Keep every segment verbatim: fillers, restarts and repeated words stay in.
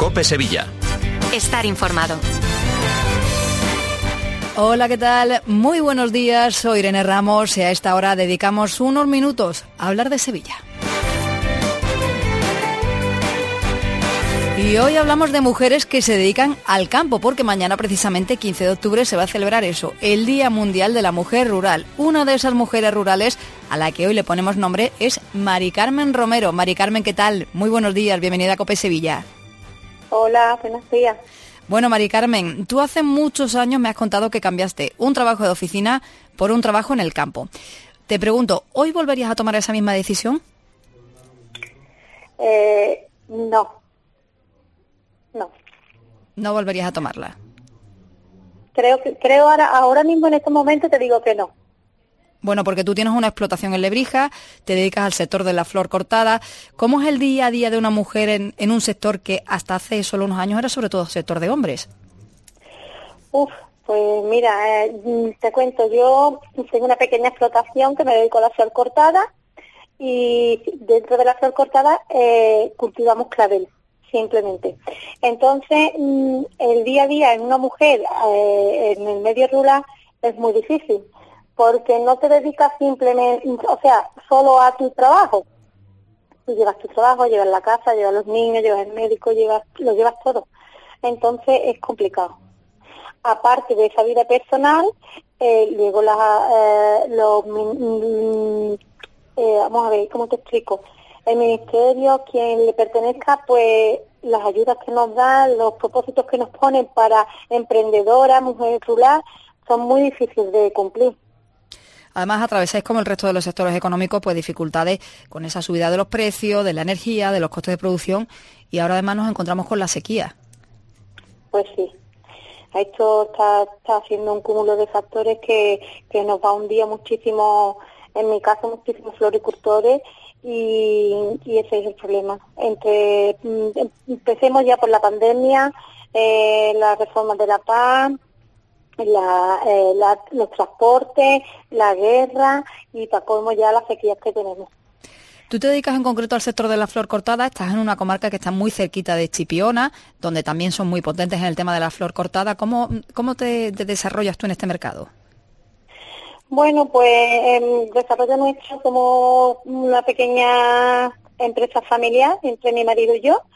COPE Sevilla. Estar informado. Hola, ¿qué tal? Muy buenos días, soy Irene Ramos y a esta hora dedicamos unos minutos a hablar de Sevilla. Y hoy hablamos de mujeres que se dedican al campo, porque mañana precisamente, quince de octubre, se va a celebrar eso, el Día Mundial de la Mujer Rural. Una de esas mujeres rurales a la que hoy le ponemos nombre es Mari Carmen Romero. Mari Carmen, ¿qué tal? Muy buenos días, bienvenida a COPE Sevilla. Hola, buenos días. Bueno, Mari Carmen, tú hace muchos años me has contado que cambiaste un trabajo de oficina por un trabajo en el campo. Te pregunto, ¿hoy volverías a tomar esa misma decisión? Eh, no. No. No volverías a tomarla. Creo que creo ahora ahora mismo en este momento te digo que no. Bueno, porque tú tienes una explotación en Lebrija, te dedicas al sector de la flor cortada. ¿Cómo es el día a día de una mujer en, en un sector que hasta hace solo unos años era sobre todo sector de hombres? Uf, pues mira, eh, te cuento, yo tengo una pequeña explotación que me dedico a la flor cortada y dentro de la flor cortada eh, cultivamos clavel, simplemente. Entonces, el día a día en una mujer eh, en el medio rural es muy difícil, porque no te dedicas simplemente, o sea, solo a tu trabajo. Tú llevas tu trabajo, llevas la casa, llevas los niños, llevas el médico, llevas, lo llevas todo. Entonces es complicado. Aparte de esa vida personal, eh, luego la, eh, los, mm, eh, vamos a ver, ¿cómo te explico? El ministerio, quien le pertenezca, pues las ayudas que nos dan, los propósitos que nos ponen para emprendedoras, mujeres rural, son muy difíciles de cumplir. Además, atravesáis, como el resto de los sectores económicos, pues dificultades con esa subida de los precios, de la energía, de los costes de producción, y ahora además nos encontramos con la sequía. Pues sí. Esto está, está haciendo un cúmulo de factores que, que nos va a hundir muchísimo, en mi caso, muchísimos floricultores, y, y ese es el problema. Entre empecemos ya por la pandemia, eh, las reformas de la paz, La, eh, la, los transportes, la guerra y para colmo ya las sequías que tenemos. Tú te dedicas en concreto al sector de la flor cortada, estás en una comarca que está muy cerquita de Chipiona, donde también son muy potentes en el tema de la flor cortada. ¿Cómo, cómo te, te desarrollas tú en este mercado? Bueno, pues el desarrollo nuestro como una pequeña empresa familiar entre mi marido y yo.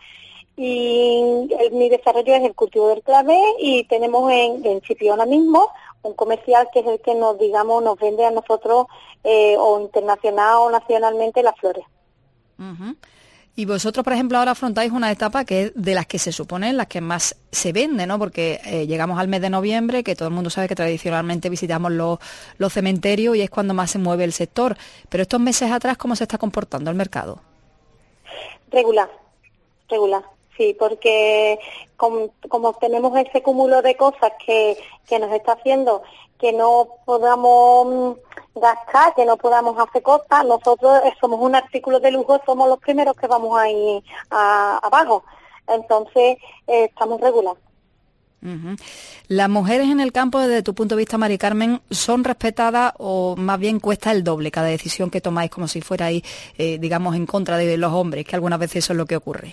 Y el, mi desarrollo es el cultivo del clavel y tenemos en, en Chipiona mismo un comercial que es el que nos, digamos, nos vende a nosotros eh, o internacional o nacionalmente las flores. Uh-huh. Y vosotros, por ejemplo, ahora afrontáis una etapa que es de las que se supone las que más se vende, ¿no? Porque eh, llegamos al mes de noviembre, que todo el mundo sabe que tradicionalmente visitamos los, los cementerios y es cuando más se mueve el sector. Pero estos meses atrás, ¿cómo se está comportando el mercado? Regular, regular. Sí, porque como, como tenemos ese cúmulo de cosas que, que nos está haciendo que no podamos gastar, que no podamos hacer cosas, nosotros somos un artículo de lujo, somos los primeros que vamos a ir a, abajo. Entonces, eh, estamos regular. Uh-huh. ¿Las mujeres en el campo, desde tu punto de vista, Mari Carmen, son respetadas o más bien cuesta el doble cada decisión que tomáis como si fuerais, eh, digamos, en contra de los hombres, que algunas veces eso es lo que ocurre?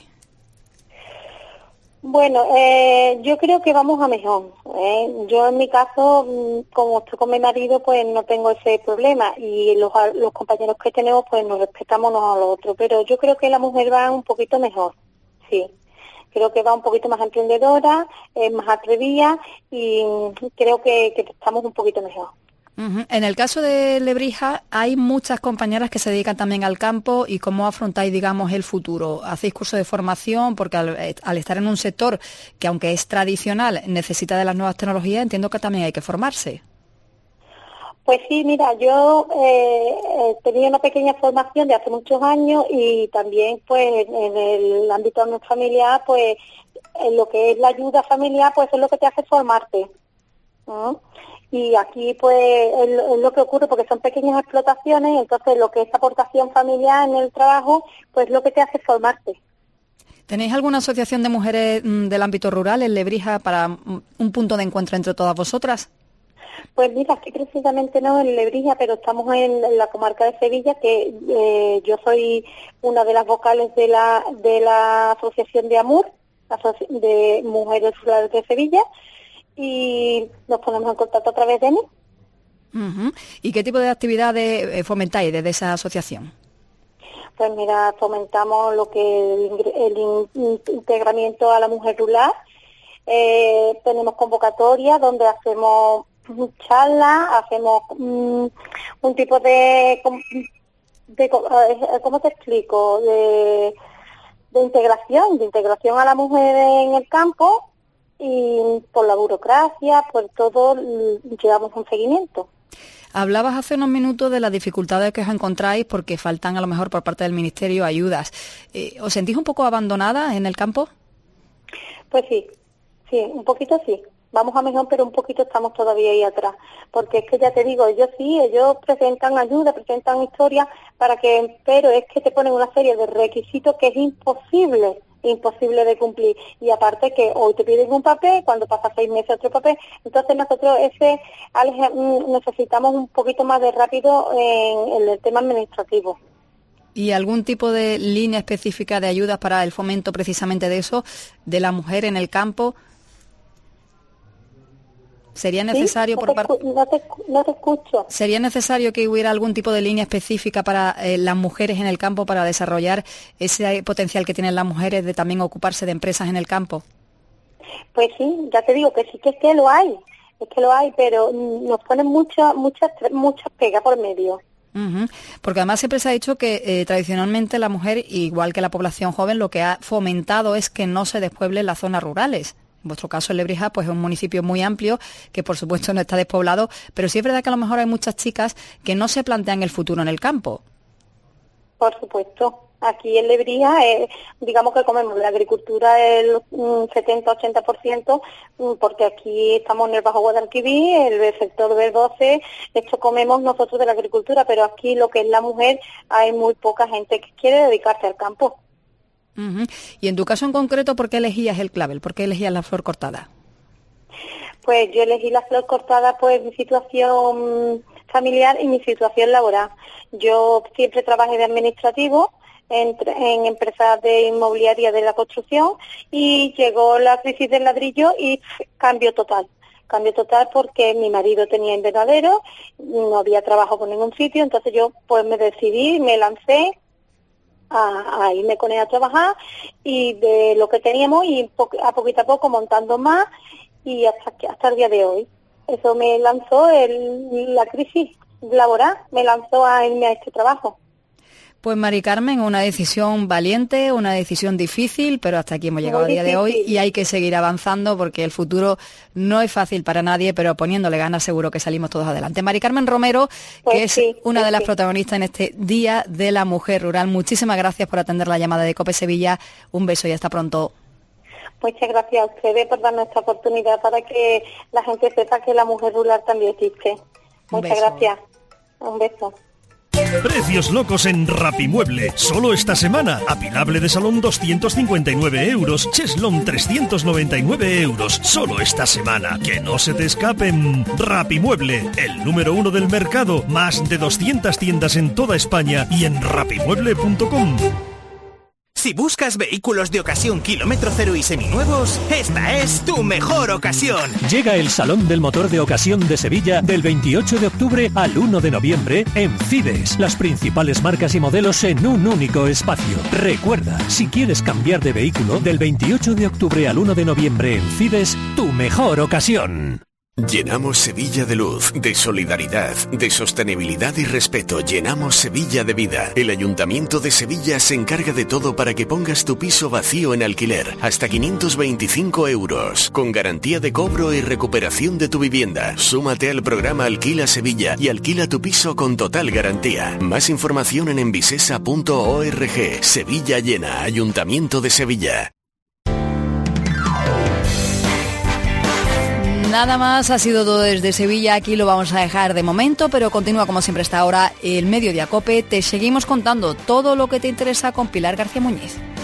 Bueno, eh, yo creo que vamos a mejor. ¿eh? Yo en mi caso, como estoy con mi marido, pues no tengo ese problema y los, los compañeros que tenemos, pues nos respetamos unos a los otros. Pero yo creo que la mujer va un poquito mejor, sí. Creo que va un poquito más emprendedora, eh, más atrevida y creo que, que estamos un poquito mejor. Uh-huh. En el caso de Lebrija hay muchas compañeras que se dedican también al campo y cómo afrontáis, digamos, el futuro. ¿Hacéis curso de formación? Porque al, al estar en un sector que, aunque es tradicional, necesita de las nuevas tecnologías, entiendo que también hay que formarse. Pues sí, mira, yo eh, eh, tenía una pequeña formación de hace muchos años y también pues en el ámbito familiar, pues en lo que es la ayuda familiar, pues es lo que te hace formarte. ¿no? Y aquí pues es, es lo que ocurre porque son pequeñas explotaciones, entonces lo que es aportación familiar en el trabajo, pues es lo que te hace formarte. ¿Tenéis alguna asociación de mujeres mmm, del ámbito rural en Lebrija para mmm, un punto de encuentro entre todas vosotras? Pues mira, aquí precisamente no en Lebrija, pero estamos en, en la comarca de Sevilla, que eh, yo soy una de las vocales de la de la asociación de AMUR, de Mujeres Rurales de Sevilla, y nos ponemos en contacto a través de mí. Uh-huh. ¿Y qué tipo de actividades fomentáis desde esa asociación? Pues mira, fomentamos lo que el, el in, integramiento a la mujer rural. Eh, tenemos convocatorias donde hacemos charlas, hacemos um, un tipo de, de, ¿cómo te explico? De, de integración, de integración a la mujer en el campo, y por la burocracia, por todo, llevamos un seguimiento. Hablabas hace unos minutos de las dificultades que os encontráis porque faltan a lo mejor por parte del Ministerio ayudas. Eh, ¿Os sentís un poco abandonadas en el campo? Pues sí, sí, un poquito sí. Vamos a mejor, pero un poquito estamos todavía ahí atrás. Porque es que ya te digo, ellos sí, ellos presentan ayuda, presentan historias, para que, pero es que te ponen una serie de requisitos que es imposible. imposible de cumplir, y aparte que hoy te piden un papel, cuando pasa seis meses otro papel, entonces nosotros ese necesitamos un poquito más de rápido en, en el tema administrativo. ¿Y algún tipo de línea específica de ayudas para el fomento precisamente de eso, de la mujer en el campo? ¿Sería necesario ¿Sí? no por parte no, te, no te escucho? ¿Sería necesario que hubiera algún tipo de línea específica para eh, las mujeres en el campo para desarrollar ese potencial que tienen las mujeres de también ocuparse de empresas en el campo? Pues sí, ya te digo que sí que es que lo hay, es que lo hay, pero nos ponen muchas muchas muchas pegas por medio. Uh-huh. Porque además siempre se ha dicho que eh, tradicionalmente la mujer, igual que la población joven, lo que ha fomentado es que no se despueblen las zonas rurales. En vuestro caso, en Lebrija, pues es un municipio muy amplio, que por supuesto no está despoblado, pero sí es verdad que a lo mejor hay muchas chicas que no se plantean el futuro en el campo. Por supuesto. Aquí en Lebrija, eh, digamos que comemos la agricultura el um, setenta a ochenta por ciento, um, porque aquí estamos en el Bajo Guadalquivir, el sector del doce, esto comemos nosotros de la agricultura, pero aquí lo que es la mujer, hay muy poca gente que quiere dedicarse al campo. Uh-huh. Y en tu caso en concreto, ¿por qué elegías el clavel? ¿Por qué elegías la flor cortada? Pues yo elegí la flor cortada pues mi situación familiar y mi situación laboral. Yo siempre trabajé de administrativo en, en empresas de inmobiliaria de la construcción, y llegó la crisis del ladrillo y cambio total. Cambio total porque mi marido tenía invernadero, no había trabajo por ningún sitio, entonces yo pues me decidí, me lancé a, a irme con él a trabajar, y de lo que teníamos y a poquito a poco montando más, y hasta hasta el día de hoy. Eso me lanzó el, la crisis laboral, me lanzó a irme a este trabajo. Pues Mari Carmen, una decisión valiente, una decisión difícil, pero hasta aquí hemos llegado a día de hoy, y hay que seguir avanzando porque el futuro no es fácil para nadie, pero poniéndole ganas seguro que salimos todos adelante. Mari Carmen Romero, pues que es sí, una pues de las sí. protagonistas en este Día de la Mujer Rural. Muchísimas gracias por atender la llamada de COPE Sevilla. Un beso y hasta pronto. Muchas gracias a ustedes por darnos esta oportunidad para que la gente sepa que la mujer rural también existe. Muchas gracias. Un beso. Precios locos en Rapimueble. Solo esta semana. Apilable de salón doscientos cincuenta y nueve euros. Cheslón trescientos noventa y nueve euros. Solo esta semana. Que no se te escapen. Rapimueble, el número uno del mercado. Más de doscientas tiendas en toda España y en rapimueble punto com. Si buscas vehículos de ocasión kilómetro cero y seminuevos, esta es tu mejor ocasión. Llega el Salón del Motor de Ocasión de Sevilla del veintiocho de octubre al uno de noviembre en Fides. Las principales marcas y modelos en un único espacio. Recuerda, si quieres cambiar de vehículo, del veintiocho de octubre al uno de noviembre en Fides, tu mejor ocasión. Llenamos Sevilla de luz, de solidaridad, de sostenibilidad y respeto. Llenamos Sevilla de vida. El Ayuntamiento de Sevilla se encarga de todo para que pongas tu piso vacío en alquiler. Hasta quinientos veinticinco euros. Con garantía de cobro y recuperación de tu vivienda. Súmate al programa Alquila Sevilla y alquila tu piso con total garantía. Más información en envisesa punto org. Sevilla llena. Ayuntamiento de Sevilla. Nada más, ha sido todo desde Sevilla, aquí lo vamos a dejar de momento, pero continúa como siempre hasta ahora el Mediodía COPE. Te seguimos contando todo lo que te interesa con Pilar García Muñiz.